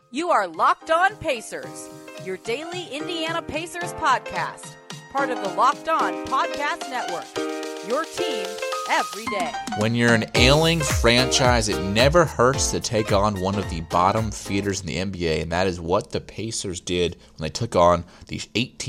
You are Locked On Pacers, your daily Indiana Pacers podcast, part of the Locked On Podcast Network, your team every day. When you're an ailing franchise, it never hurts to take on one of the bottom feeders in the NBA, and that is what the Pacers did when they took on the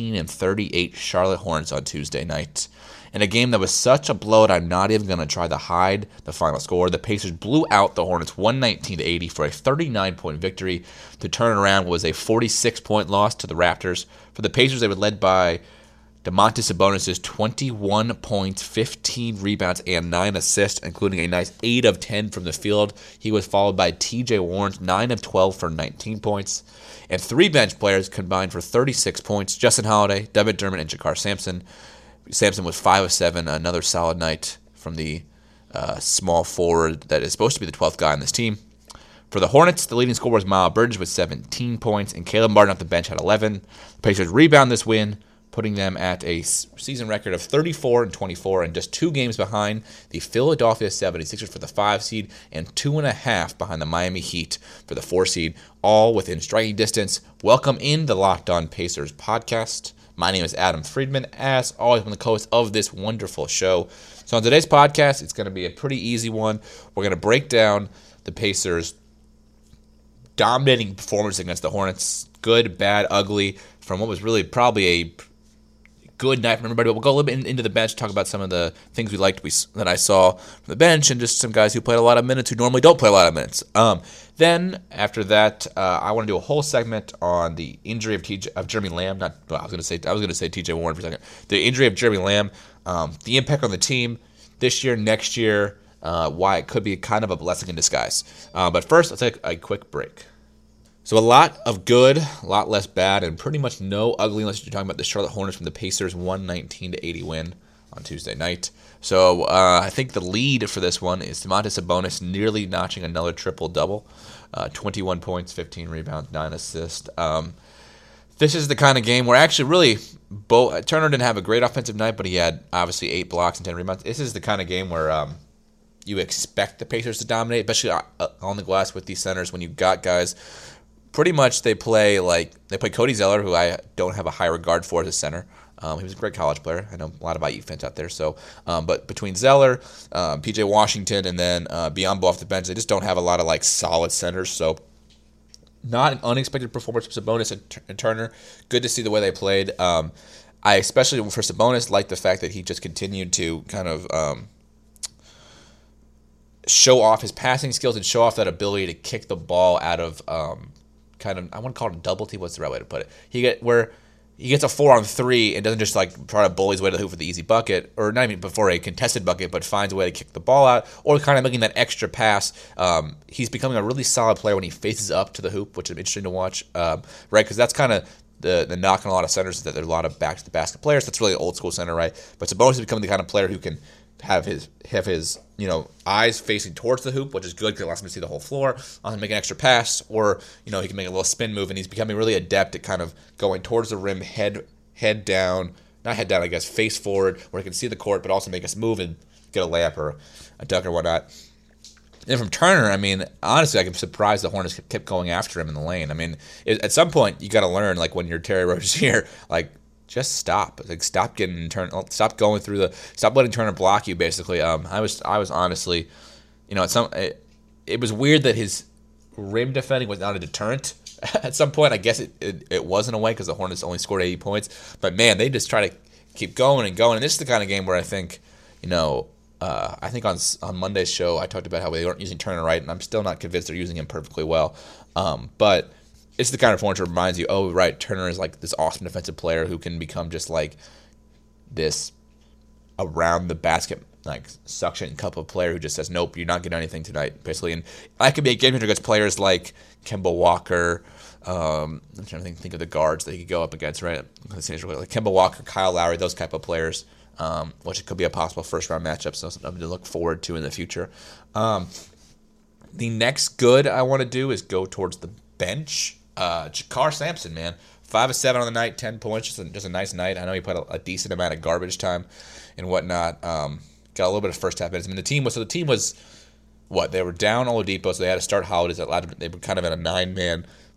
18-38 Charlotte Hornets on Tuesday night. In a game that was such a blowout, I'm not even going to try to hide the final score. The Pacers blew out the Hornets 119-80 for a 39-point victory. The turnaround was a 46-point loss to the Raptors. For the Pacers, they were led by Domantas Sabonis' 21 points, 15 rebounds, and 9 assists, including a nice 8 of 10 from the field. He was followed by T.J. Warren, 9 of 12 for 19 points. And 3 bench players combined for 36 points. Justin Holiday, David Dermott, and Jakar Sampson. Sampson was 5 of 7, another solid night from the small forward that is supposed to be the 12th guy on this team. For the Hornets, the leading scorer was Miles Bridges with 17 points, and Caleb Martin off the bench had 11. The Pacers rebound this win, putting them at a season record of 34-24 and just 2 games behind the Philadelphia 76ers for the 5 seed and 2.5 behind the Miami Heat for the 4 seed, all within striking distance. Welcome in the Locked On Pacers podcast. My name is Adam Friedman. As always, I'm the co-host of this wonderful show. So on today's podcast, it's going to be a pretty easy one. We're going to break down the Pacers' dominating performance against the Hornets. Good, bad, ugly, from what was really probably a good night from everybody. But we'll go a little bit into the bench, talk about some of the things we liked that I saw from the bench, and just some guys who played a lot of minutes who normally don't play a lot of minutes. Then after that, I want to do a whole segment on the injury of Jeremy Lamb. I was going to say T.J. Warren for a second. The injury of Jeremy Lamb, the impact on the team this year, next year, why it could be kind of a blessing in disguise. But first, let's take a quick break. So a lot of good, a lot less bad, and pretty much no ugly unless you're talking about the Charlotte Hornets from the Pacers 119-80 win on Tuesday night. So I think the lead for this one is Domantas Sabonis nearly notching another triple-double. 21 points, 15 rebounds, 9 assists. This is the kind of game where actually really Turner didn't have a great offensive night, but he had obviously 8 blocks and 10 rebounds. This is the kind of game where you expect the Pacers to dominate, especially on the glass with these centers when you've got guys. Pretty much they play Cody Zeller, who I don't have a high regard for as a center. He was a great college player. I know a lot of IU fans out there. So, but between Zeller, P.J. Washington, and then Biyombo off the bench, they just don't have a lot of solid centers. So, not an unexpected performance from Sabonis and Turner. Good to see the way they played. I especially for Sabonis like the fact that he just continued to kind of show off his passing skills and show off that ability to kick the ball out of I want to call it a double team. What's the right way to put it? He gets a 4-on-3 and doesn't just try to bully his way to the hoop for the easy bucket, or not even before a contested bucket, but finds a way to kick the ball out, or kind of making that extra pass. He's becoming a really solid player when he faces up to the hoop, which is interesting to watch, right? Because that's kind of the knock on a lot of centers, is that there's a lot of back to the basket players. That's really an old school center, right? But Sabonis is becoming the kind of player who can have his eyes facing towards the hoop, which is good because it allows him to see the whole floor. Make an extra pass, or he can make a little spin move, and he's becoming really adept at kind of going towards the rim, head down, not head down, I guess, face forward, where he can see the court, but also make us move and get a layup or a dunk or whatnot. And from Turner, honestly, I'm surprised the Hornets kept going after him in the lane. At some point, you got to learn, when you're Terry Rozier, just stop. Stop getting Turner. Stop going through stop letting Turner block you. Basically, I was honestly, it was weird that his rim defending was not a deterrent. At some point, I guess it wasn't a way because the Hornets only scored 80 points. But man, they just try to keep going and going. And this is the kind of game where I think, I think on Monday's show I talked about how they weren't using Turner right, and I'm still not convinced they're using him perfectly well. But it's the kind of performance that reminds you, oh, right, Turner is this awesome defensive player who can become just this around the basket, suction cup of player who just says, nope, you're not getting anything tonight, basically. And I could be a game changer against players like Kemba Walker. I'm trying to think of the guards that he could go up against, right? Like Kemba Walker, Kyle Lowry, those type of players, which could be a possible first-round matchup, so something to look forward to in the future. The next good I want to do is go towards the bench. Jakar Sampson, man, 5 of 7 on the night, 10 points, just a nice night. I know he played a decent amount of garbage time and whatnot. Got a little bit of first half minutes. The team was what, they were down Oladipo, so they had to start Holiday. They were kind of in a 9-man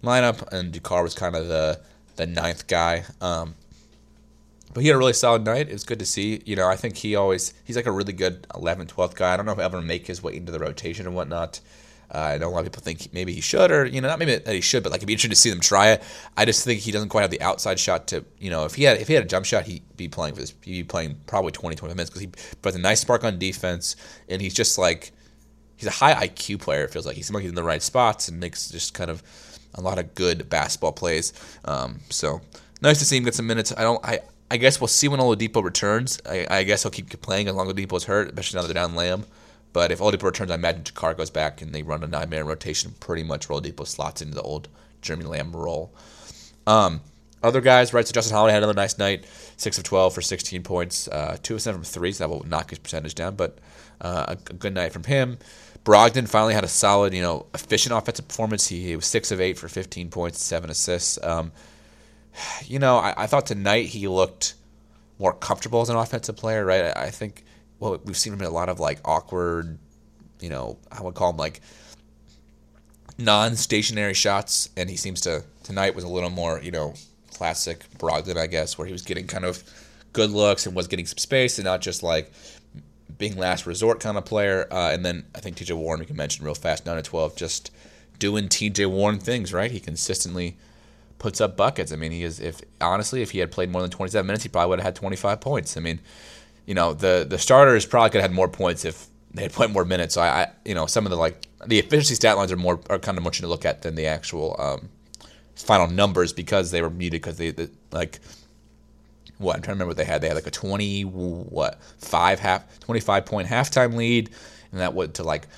lineup, and Dakar was kind of the ninth guy. But he had a really solid night. It was good to see. I think he's like a really good 11th, 12th guy. I don't know if he'll ever make his way into the rotation and whatnot. I know a lot of people think maybe he should, or not maybe that he should, but like it'd be interesting to see them try it. I just think he doesn't quite have the outside shot to, if he had a jump shot, he'd be playing for this. He'd be playing probably 20, 25 minutes because he puts a nice spark on defense, and he's just like he's a high IQ player. It feels like he's in the right spots and makes just kind of a lot of good basketball plays. So nice to see him get some minutes. I guess we'll see when Oladipo returns. I guess he'll keep playing as long as Oladipo's hurt, especially now they're down Lamb. But if Oladipo returns, I imagine Jakar goes back and they run a 9-man rotation pretty much where Oladipo slots into the old Jeremy Lamb role. Other guys, right? So Justin Holiday had another nice night, 6 of 12 for 16 points, 2 of 7 from 3, so that will knock his percentage down. But a good night from him. Brogdon finally had a solid, efficient offensive performance. He was 6 of 8 for 15 points, 7 assists. I thought tonight he looked more comfortable as an offensive player, right? I think we've seen him in a lot of like awkward, I would call them like non-stationary shots, and he seems to tonight was a little more, classic Brogdon, I guess, where he was getting kind of good looks and was getting some space and not just like being last resort kind of player. And then I think TJ Warren, we can mention real fast, 9 of 12, just doing TJ Warren things, right? He consistently puts up buckets. I mean, if he had played more than 27 minutes, he probably would have had 25 points. I mean, the starters probably could have had more points if they had played more minutes. So I some of the efficiency stat lines are kind of much to look at than the actual final numbers because they were muted because I'm trying to remember what they had. They had like a 25 point halftime lead, and that went to like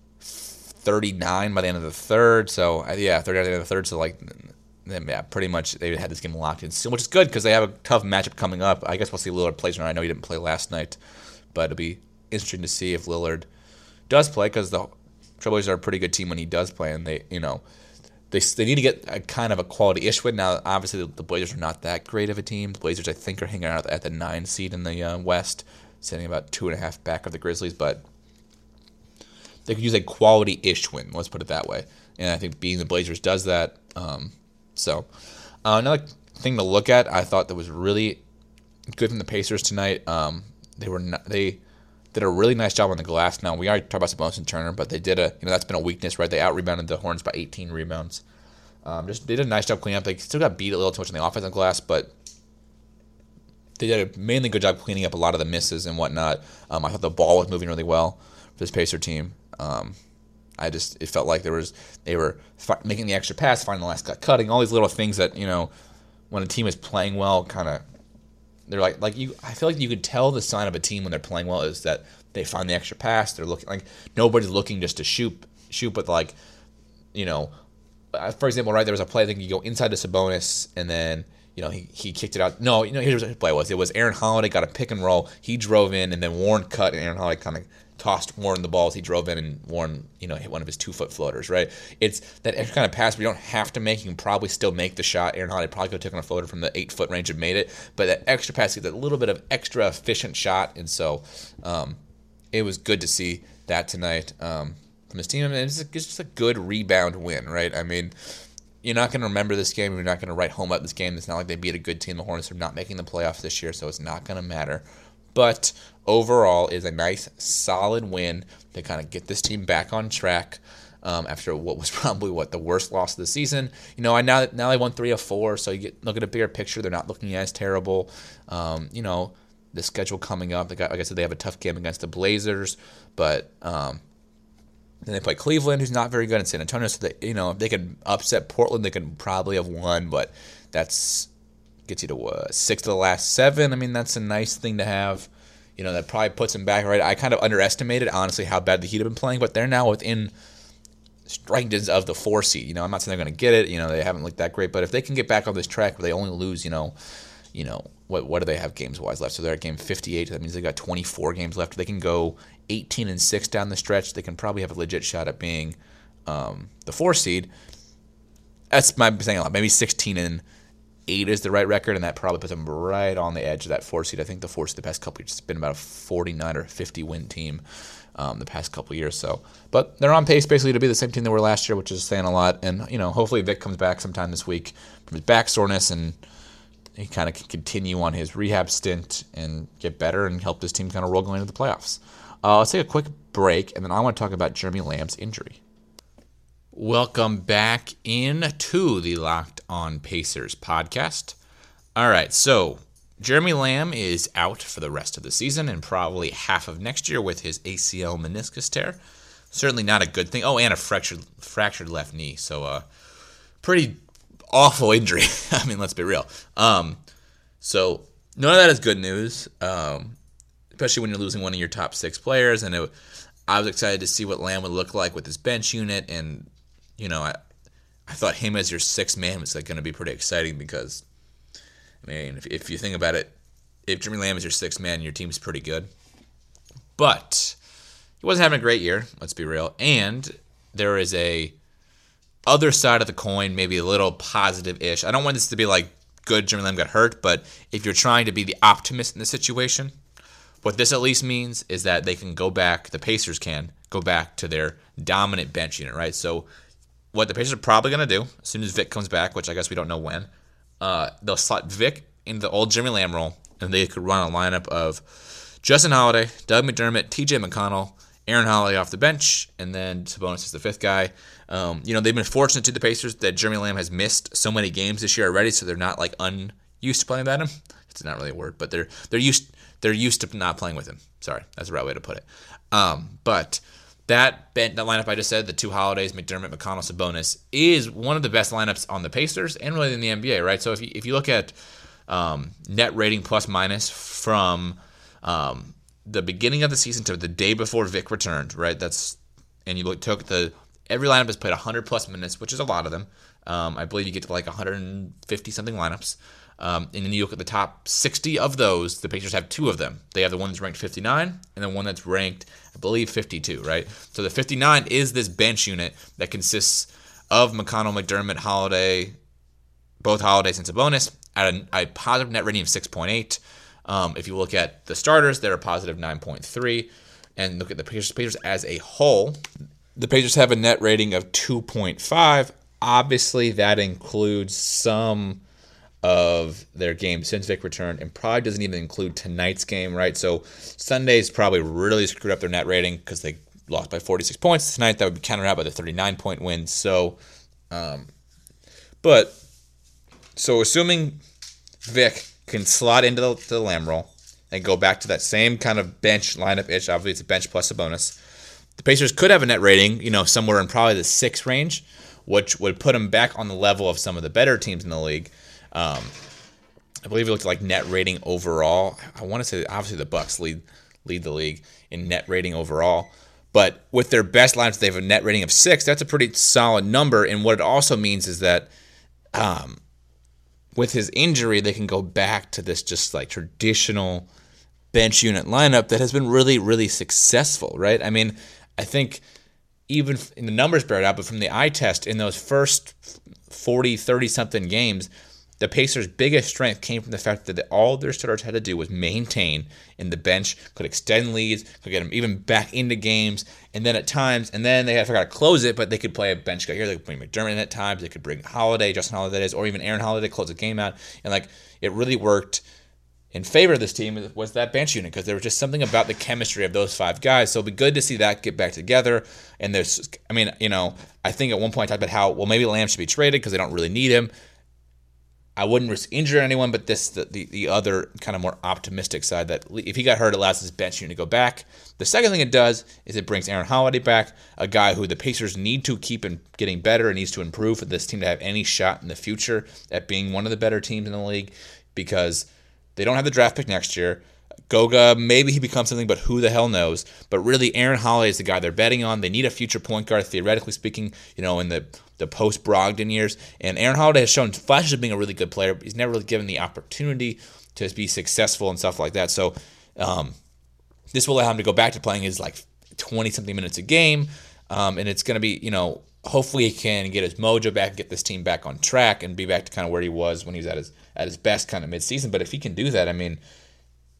39 by the end of the third. So 39 at the end of the third. So pretty much they had this game locked in, which is good because they have a tough matchup coming up. I guess we'll see Lillard plays tonight. I know he didn't play last night, but it'll be interesting to see if Lillard does play because the Trailblazers are a pretty good team when he does play, and they need to get a kind of a quality-ish win. Now, obviously, the Blazers are not that great of a team. The Blazers, I think, are hanging out at the 9 seed in the West, sitting about 2.5 back of the Grizzlies, but they could use a quality-ish win. Let's put it that way. And I think being the Blazers does that. So another thing to look at, I thought that was really good from the Pacers tonight. They did a really nice job on the glass. Now, we already talked about Sabonis and Turner, but they did that's been a weakness, right? They out-rebounded the Hornets by 18 rebounds. They did a nice job cleaning up. They still got beat a little too much on the offensive glass, but they did a mainly good job cleaning up a lot of the misses and whatnot. I thought the ball was moving really well for this Pacer team. It felt like they were making the extra pass, finding the last cut, cutting, all these little things that, when a team is playing well, kind of, they're like you. I feel like you could tell the sign of a team when they're playing well is that they find the extra pass. They're looking like nobody's looking just to shoot, but like, for example, right, there was a play, I think you go inside to Sabonis and then, he kicked it out. No, here's what the play was. It was Aaron Holiday got a pick and roll. He drove in and then Warren cut and Aaron Holiday kind of tossed Warren the balls. He drove in and Warren, hit one of his 2-foot floaters, right? It's that extra kind of pass where you don't have to make. You can probably still make the shot. Aaron Holiday probably could have taken a floater from the 8-foot range and made it. But that extra pass gives a little bit of extra efficient shot. And so it was good to see that tonight from his team. And it's just a good rebound win, right? I mean, you're not going to remember this game. You're not going to write home about this game. It's not like they beat a good team. The Hornets are not making the playoffs this year, so it's not going to matter. But overall, is a nice, solid win to kind of get this team back on track after what was probably the worst loss of the season. Now they won 3 of 4, so you look at a bigger picture. They're not looking as terrible. The schedule coming up, like I said, they have a tough game against the Blazers, but then they play Cleveland, who's not very good, in San Antonio. So if they could upset Portland, they could probably have won, but that's gets you to 6 of the last 7. I mean, that's a nice thing to have. That probably puts them back, right? I kind of underestimated, honestly, how bad the Heat have been playing, but they're now within striking distance of the 4 seed. I'm not saying they're going to get it. They haven't looked that great, but if they can get back on this track where they only lose, what do they have games-wise left? So they're at game 58. That means they got 24 games left. They can go 18-6 down the stretch. They can probably have a legit shot at being the 4 seed. That's my saying a lot. Maybe 16-8 is the right record, and that probably puts them right on the edge of that 4 seed. I think the 4 seed the past couple years has been about a 49 or 50 win team. the past couple years. So, but they're on pace basically to be the same team they were last year, which is saying a lot. And hopefully Vic comes back sometime this week from his back soreness, and he kind of can continue on his rehab stint and get better and help this team kind of roll going into the playoffs. Let's take a quick break, and then I want to talk about Jeremy Lamb's injury. Welcome back into the Locked On Pacers podcast. All right, so Jeremy Lamb is out for the rest of the season and probably half of next year with his ACL meniscus tear. Certainly not a good thing. Oh, and a fractured left knee. So, pretty awful injury. I mean, let's be real. So none of that is good news, especially when you're losing one of your top 6 players. And I was excited to see what Lamb would look like with his bench unit, and I thought him as your 6th man was going to be pretty exciting because, I mean, if you think about it, if Jeremy Lamb is your 6th man, your team's pretty good. But he wasn't having a great year, let's be real. And there is a other side of the coin, maybe a little positive-ish. I don't want this to be like, good, Jeremy Lamb got hurt, but if you're trying to be the optimist in the situation, what this at least means is that they can go back, the Pacers can go back to their dominant bench unit, right? So what the Pacers are probably going to do, as soon as Vic comes back, which I guess we don't know when, they'll slot Vic into the old Jeremy Lamb role, and they could run a lineup of Justin Holiday, Doug McDermott, TJ McConnell, Aaron Holiday off the bench, and then Sabonis is the 5th guy. They've been fortunate to the Pacers that Jeremy Lamb has missed so many games this year already, so they're not like unused to playing without him. It's not really a word, but they're used to not playing with him. Sorry, that's the right way to put it. But that lineup I just said, the 2 Holidays, McDermott, McConnell, Sabonis, is one of the best lineups on the Pacers and really in the NBA, right? So if you look at net rating plus minus from the beginning of the season to the day before Vic returned, right? Every lineup has played 100 plus minutes, which is a lot of them. I believe you get to like 150 something lineups. And then you look at the top 60 of those, the Pacers have 2 of them. They have the one that's ranked 59 and the one that's ranked, I believe, 52, right? So the 59 is this bench unit that consists of McConnell, McDermott, Holiday, both Holidays and Sabonis, at a positive net rating of 6.8. If you look at the starters, they're a positive 9.3. And look at the Pacers as a whole, the Pacers have a net rating of 2.5. Obviously, that includes some of their games since Vic returned, and probably doesn't even include tonight's game, right? So Sunday's probably really screwed up their net rating because they lost by 46 points. Tonight, that would be countered out by the 39-point win. So assuming Vic can slot into the Lamb role and go back to that same kind of bench lineup-ish, obviously it's a bench plus a bonus, the Pacers could have a net rating, somewhere in probably the 6 range, which would put them back on the level of some of the better teams in the league. I believe it looked like net rating overall. I want to say that obviously the Bucks lead the league in net rating overall. But with their best lineups, they have a net rating of 6. That's a pretty solid number. And what it also means is that with his injury, they can go back to this just like traditional bench unit lineup that has been really, really successful, right? I mean, I think even in the numbers bear it out, but from the eye test, in those first 40, 30-something games, the Pacers' biggest strength came from the fact that all their starters had to do was maintain, and the bench could extend leads, could get them even back into games, and then at times, and then they had to figure out to close it, but they could play a bench guy here, they could bring McDermott in at times, they could bring Holiday, Justin Holiday, that is, or even Aaron Holiday to close the game out, and it really worked in favor of this team was that bench unit because there was just something about the chemistry of those 5 guys. So it'll be good to see that get back together. And I think at one point I talked about how, maybe Lamb should be traded because they don't really need him. I wouldn't risk injuring anyone, but the other kind of more optimistic side that if he got hurt, it allows his bench unit to go back. The second thing it does is it brings Aaron Holiday back, a guy who the Pacers need to keep getting better and needs to improve for this team to have any shot in the future at being one of the better teams in the league because they don't have the draft pick next year. Goga, maybe he becomes something, but who the hell knows? But really, Aaron Holiday is the guy they're betting on. They need a future point guard, theoretically speaking, in the post-Brogdon years. And Aaron Holiday has shown flashes of being a really good player. He's never really given the opportunity to be successful and stuff like that. So this will allow him to go back to playing his 20-something minutes a game. And it's going to be, hopefully he can get his mojo back, get this team back on track, and be back to kind of where he was when he was at his best kind of midseason. But if he can do that,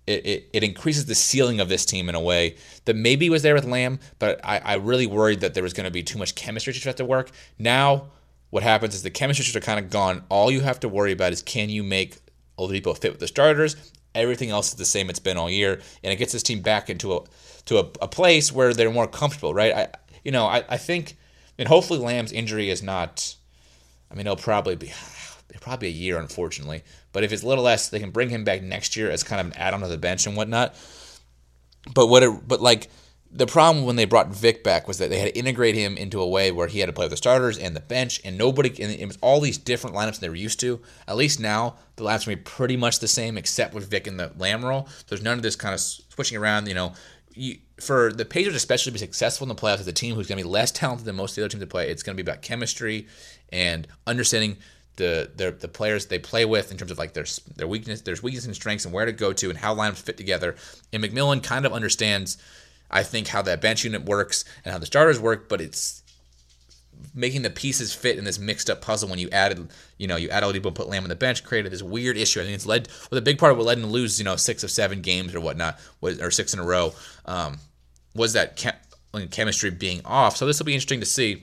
it increases the ceiling of this team in a way that maybe was there with Lamb, but I really worried that there was going to be too much chemistry to have to work. Now, what happens is the chemistry are kind of gone. All you have to worry about is, can you make Oladipo fit with the starters? Everything else is the same it's been all year, and it gets this team back into a place where they're more comfortable, right? I think, and hopefully Lamb's injury is not. I mean, it'll probably be a year, unfortunately. But if it's a little less, they can bring him back next year as kind of an add-on to the bench and whatnot. But the problem when they brought Vic back was that they had to integrate him into a way where he had to play with the starters and the bench, and it was all these different lineups they were used to. At least now, the lineups are pretty much the same, except with Vic in the Lamb role. There's none of this kind of switching around. For the Pacers especially to be successful in the playoffs as a team who's going to be less talented than most of the other teams that play, it's going to be about chemistry and understanding the players they play with in terms of like their weakness, and strengths, and where to go to and how lineups fit together. And McMillan kind of understands, I think, how that bench unit works and how the starters work, but it's making the pieces fit in this mixed up puzzle. When you added Oladipo and put Lamb on the bench, created this weird issue. I think it's led with a big part of what led him to lose 6 of 7 games or whatnot, or 6 in a row, was that chemistry being off. So this will be interesting to see.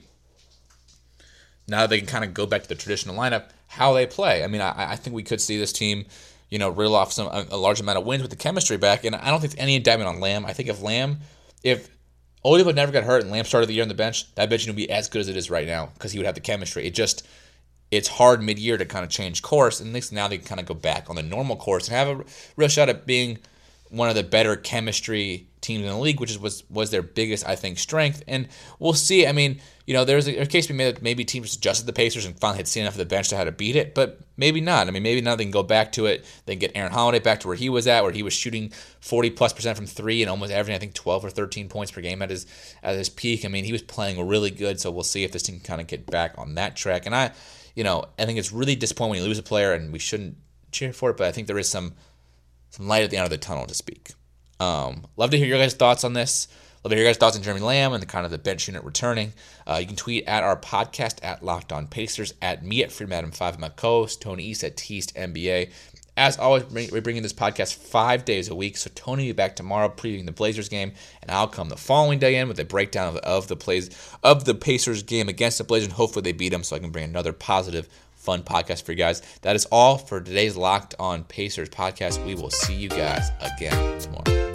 Now that they can kind of go back to the traditional lineup, how they play. I mean, I think we could see this team, reel off a large amount of wins with the chemistry back. And I don't think it's any indictment on Lamb. I think if Oladipo never got hurt and Lamb started the year on the bench, that bench would be as good as it is right now because he would have the chemistry. It's hard mid-year to kind of change course, and at least now they can kind of go back on the normal course and have a real shot at being one of the better chemistry teams in the league, which was their biggest, I think, strength. And we'll see. I mean, there's a case to be made that maybe teams adjusted the Pacers and finally had seen enough of the bench to how to beat it, but maybe not. I mean, maybe now they can go back to it. They can get Aaron Holiday back to where he was at, where he was shooting 40+% from 3 and almost averaging, I think, 12 or 13 points per game at his peak. I mean, he was playing really good, so we'll see if this team can kind of get back on that track. And I think it's really disappointing when you lose a player, and we shouldn't cheer for it, but I think there is some light at the end of the tunnel, to speak. Love to hear your guys' thoughts on this. Love to hear your guys' thoughts on Jeremy Lamb and the kind of the bench unit returning. You can tweet at our podcast at Locked On Pacers, at me at FreedomAdam5, and my co-host Tony East at Teast NBA. As always, we're bringing this podcast 5 days a week, so Tony will be back tomorrow previewing the Blazers game, and I'll come the following day in with a breakdown of the Pacers game against the Blazers, and hopefully they beat them so I can bring another positive, fun podcast for you guys. That is all for today's Locked On Pacers podcast. We will see you guys again tomorrow.